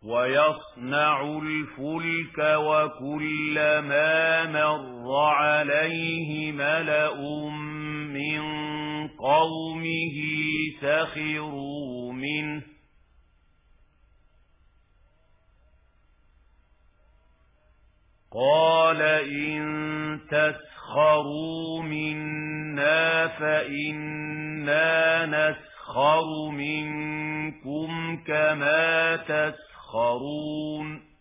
ويصنع الفلك وكلما مر عليه ملأ من قومه سخروا منه قال إن تسخروا منا فإنا نسخر منكم كما تسخرون